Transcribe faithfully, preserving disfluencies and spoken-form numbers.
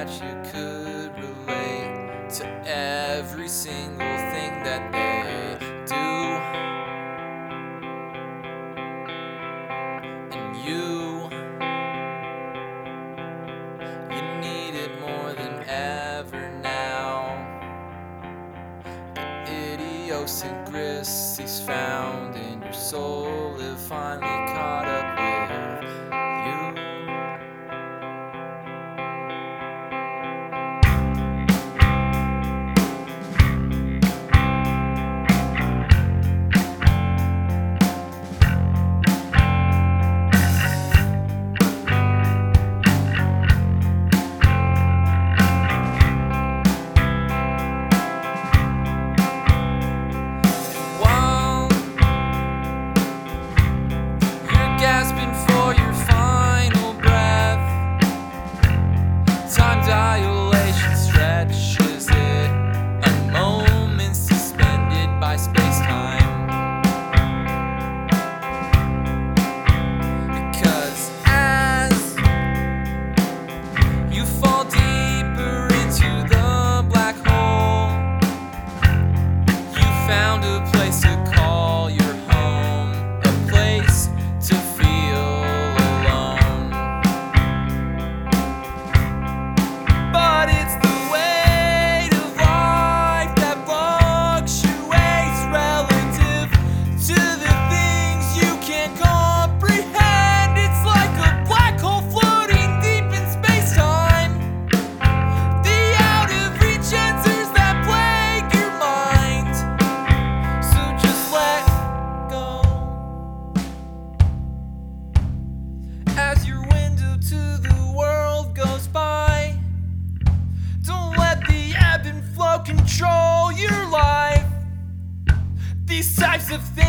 you could relate to every single thing that they do. And you, you need it more than ever now. The idiosyncrasies found in your soul have finally caught up with you. Gasping for your final breath, time dilation stretches it, a moment suspended by space-time. Because as you fall deeper into the black hole, you found a place to call your home, a place to feel alone. But it's the weight of life that fluctuates relative to the things you can't comprehend. It's like a black hole floating deep in space-time, the out-of-reach answers that plague your mind. So just let go. As your window to the world goes by, don't let the ebb and flow control your life. These types of things